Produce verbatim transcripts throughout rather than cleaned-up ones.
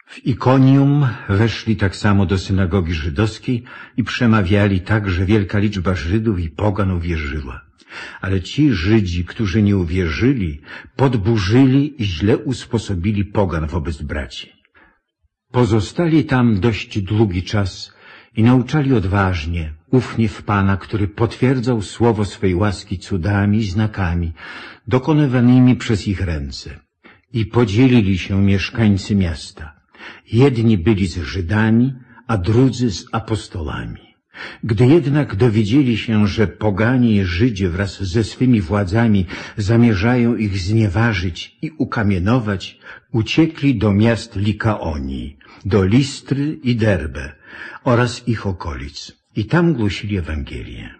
W Ikonium weszli tak samo do synagogi żydowskiej i przemawiali tak, że wielka liczba Żydów i pogan uwierzyła. Ale ci Żydzi, którzy nie uwierzyli, podburzyli i źle usposobili pogan wobec braci. Pozostali tam dość długi czas i nauczali odważnie, ufnie w Pana, który potwierdzał słowo swej łaski cudami i znakami, dokonywanymi przez ich ręce. I podzielili się mieszkańcy miasta. Jedni byli z Żydami, a drudzy z apostolami. Gdy jednak dowiedzieli się, że poganie i Żydzie wraz ze swymi władzami zamierzają ich znieważyć i ukamienować, uciekli do miast Likaonii, do Listry i Derbe oraz ich okolic i tam głosili Ewangelię.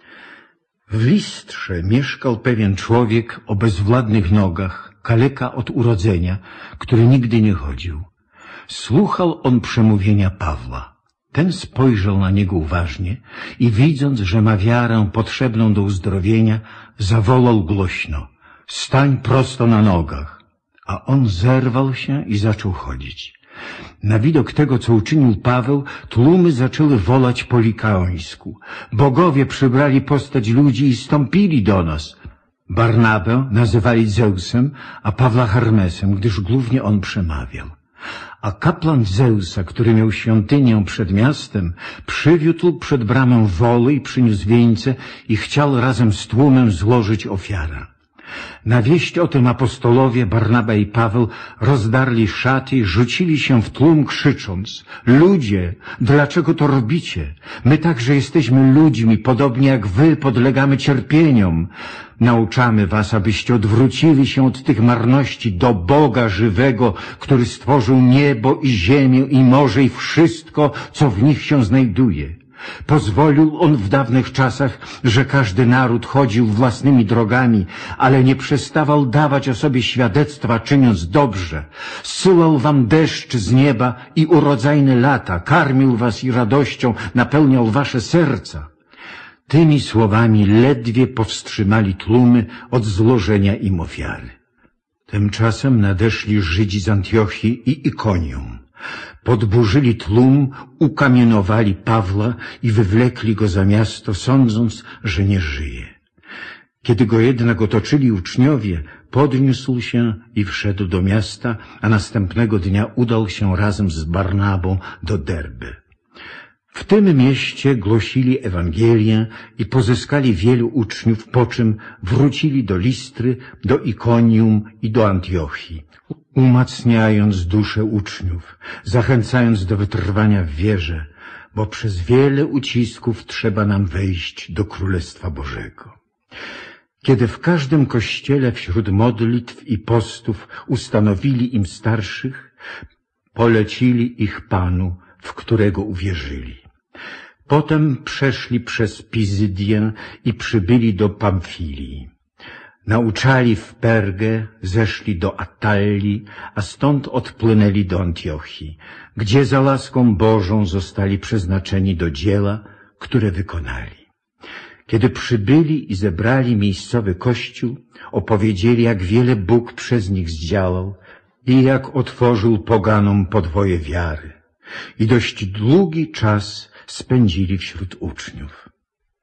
W Listrze mieszkał pewien człowiek o bezwładnych nogach, kaleka od urodzenia, który nigdy nie chodził. Słuchał on przemówienia Pawła. Ten spojrzał na niego uważnie i widząc, że ma wiarę potrzebną do uzdrowienia, zawołał głośno: stań prosto na nogach. A on zerwał się i zaczął chodzić. Na widok tego, co uczynił Paweł, tłumy zaczęły wolać po likaońsku. Bogowie przybrali postać ludzi i stąpili do nas. Barnabę nazywali Zeusem, a Pawła Hermesem, gdyż głównie on przemawiał. A kaplan Zeusa, który miał świątynię przed miastem, przywiódł przed bramę woły i przyniósł wieńce i chciał razem z tłumem złożyć ofiarę. Na wieść o tym apostolowie Barnaba i Paweł rozdarli szaty i rzucili się w tłum, krzycząc: ludzie, dlaczego to robicie? My także jesteśmy ludźmi, podobnie jak wy podlegamy cierpieniom. Nauczamy was, abyście odwrócili się od tych marności do Boga żywego, który stworzył niebo i ziemię i morze i wszystko, co w nich się znajduje. Pozwolił on w dawnych czasach, że każdy naród chodził własnymi drogami, ale nie przestawał dawać o sobie świadectwa, czyniąc dobrze. Zsyłał wam deszcz z nieba i urodzajne lata, karmił was i radością napełniał wasze serca. Tymi słowami ledwie powstrzymali tłumy od złożenia im ofiary. Tymczasem nadeszli Żydzi z Antiochii i Ikonium. Podburzyli tłum, ukamienowali Pawła i wywlekli go za miasto, sądząc, że nie żyje. Kiedy go jednak otoczyli uczniowie, podniósł się i wszedł do miasta, a następnego dnia udał się razem z Barnabą do Derby. W tym mieście głosili Ewangelię i pozyskali wielu uczniów, po czym wrócili do Listry, do Ikonium i do Antiochii, umacniając duszę uczniów, zachęcając do wytrwania w wierze, bo przez wiele ucisków trzeba nam wejść do Królestwa Bożego. Kiedy w każdym kościele wśród modlitw i postów ustanowili im starszych, polecili ich Panu, w którego uwierzyli. Potem przeszli przez Pizydię i przybyli do Pamfilii. Nauczali w Pergę, zeszli do Atalii, a stąd odpłynęli do Antiochii, gdzie za łaską Bożą zostali przeznaczeni do dzieła, które wykonali. Kiedy przybyli i zebrali miejscowy kościół, opowiedzieli, jak wiele Bóg przez nich zdziałał i jak otworzył poganom podwoje wiary. I dość długi czas spędzili wśród uczniów.